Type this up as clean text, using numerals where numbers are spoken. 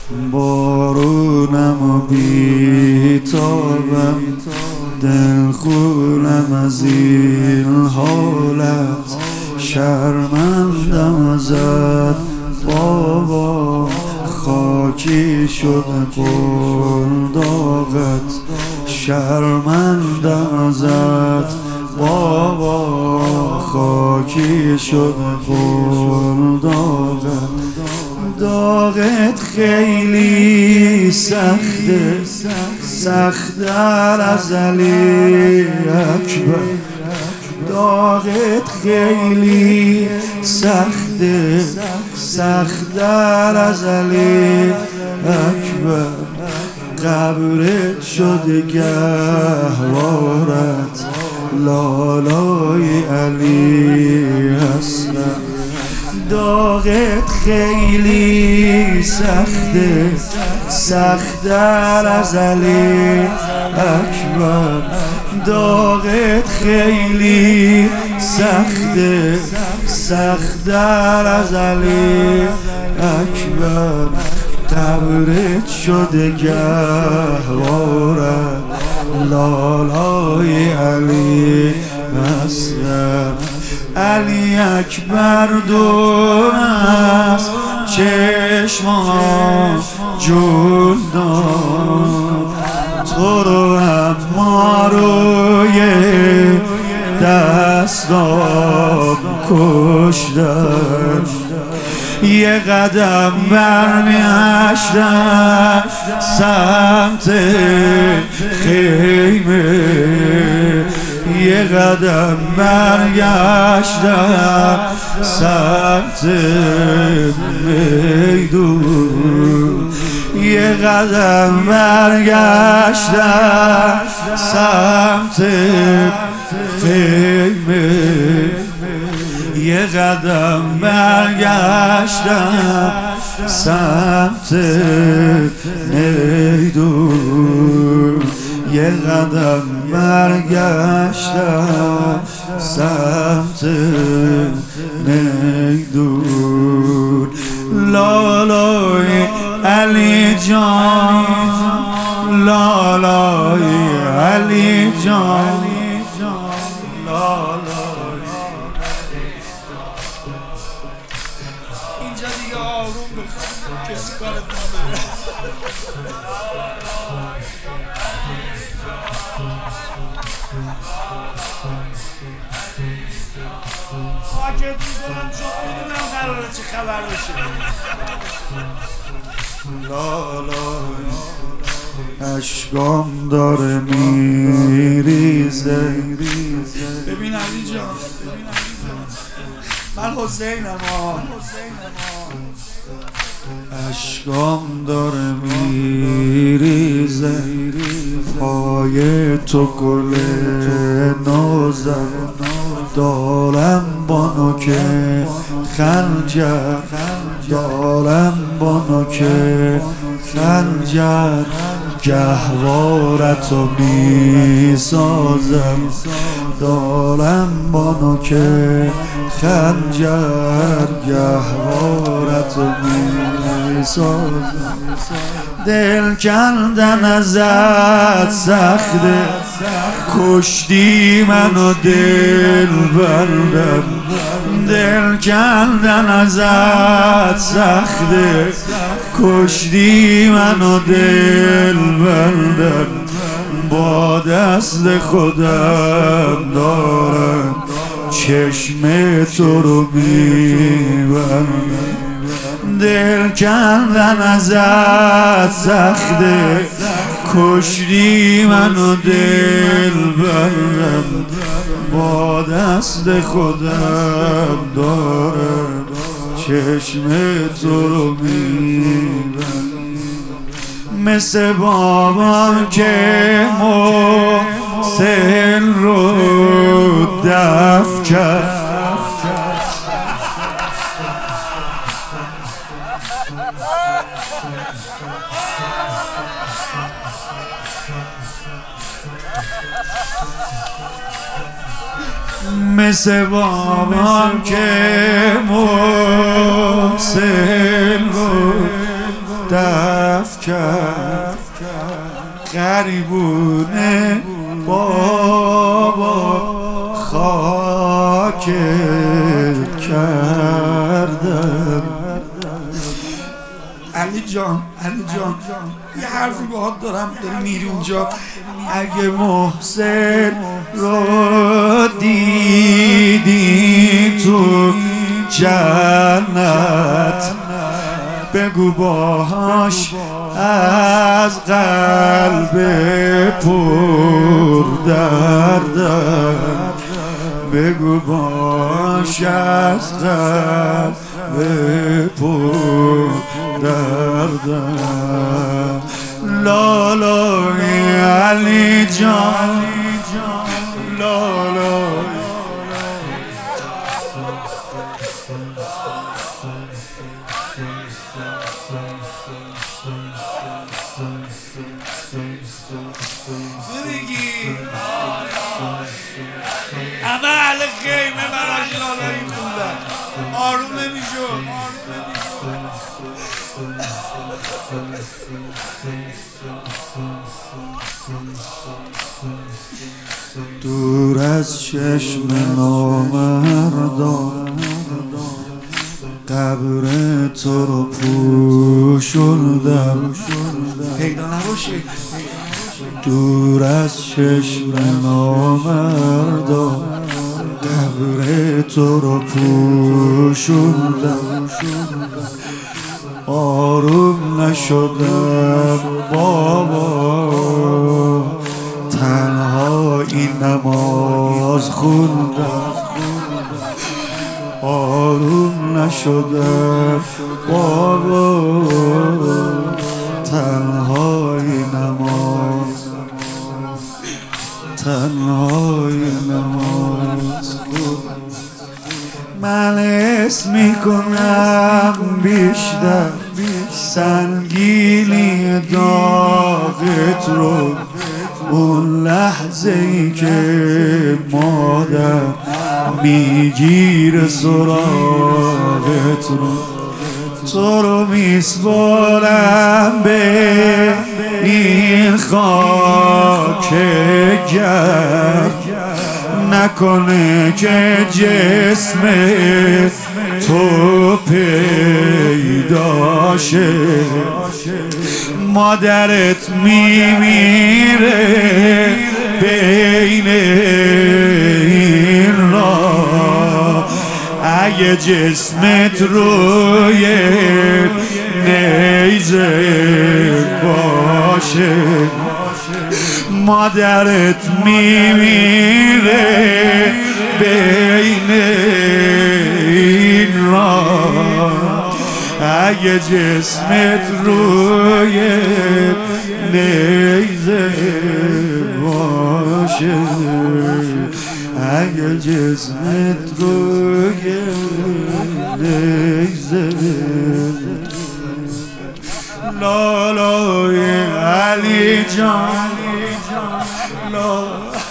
بارونم و بیتابم، دل خونم از این حالت، شرمندم ازت بابا، خاکی شد قنداقت، شرمندم ازت بابا، خاکی شد قنداقت. داغت خیلی سخته، سخت‌تر از علی اکبر. داغت خیلی سخته، سخت‌تر از علی اکبر. قبرت شده گهوارت، لالای علی اصغر. داغت خیلی سخته، سخت‌تر از علی اکبر. داغت خیلی سخته، سخت‌تر از علی اکبر. قبرت شده گهوارت، لالای علی اصغر. علی اکبر دور است چشمان جون داد، تو رو اما روی دستام کشتن. یه قدم برمی‌گشتم سمت خیمه، یه قدم برگشتم سمت میدون، یه قدم برگشتم سمت خیمه، یه قدم برگشتم سمت میدون، یه قدم برگشتم سمت میدون. لالای علی جان، لالای علی جان، اینجا دیگه آروم بخواه کسی کارت نداره. پاکت میکنم چون میدونم قراره چه خبر بشه. لالای اشکام داره میریزه. ببین علی جان، من حسینم ها، اشکام داره میریزه. پای تو گل نازم دارم با نوک خنجر، دارم با نوک خنجر. گهوارتو میسازم، دارم با نوک خنجر. گهوارتو میسازم. دل کندن ازت سخته، کشتی منو دل بردم. دل کندن ازت سخته، کشتی منو دل بردم. با دست خودم دارم چشم تو رو میبندم. دل کندن ازت سخته، کشتی منو دل بردم. با دست خودم دارم چشم تو رو میبندم. مثل بابام که محسن رو دفن کرد، مثل بابام که محسن رو دفع کرد غریبونه بابا خاک کردم. علی جان یه حرفی باهات دارم، داری میری اونجا. اگه محسن رو دیدی تو جنت بگو باهاش از قلب پر دردم، بگو باهاش از قلب پر دردم. لالای علی جان لالای همه اهل خیمه براش لالایی خوندن، آروم نمیشد. دور از چشم نامردان قبر تو رو پوشوندم، پیدا نباشه. دور از چشم نامردان قبر تو رو پوشوندم، آروم نشدم بابا تنها این نماز خوندم، آروم نشدم بابا تنها این نماز، تنها این نماز خوندم. من اسم میکنم بیشتر سنگینی داغت رو، اون لحظه ای که مادر میگیره سراغت رو، تو رو میسپارم به این خاک گرد، نکنه که جسم تو پیدا شه، مادرت میمیره بین این راه، اگه جسمت روی نیزه باشه، مادرت میمیره بین این راه، اگه جسمت روی نیزه باشه، اگه جسمت روی نیزه. لالای علی جان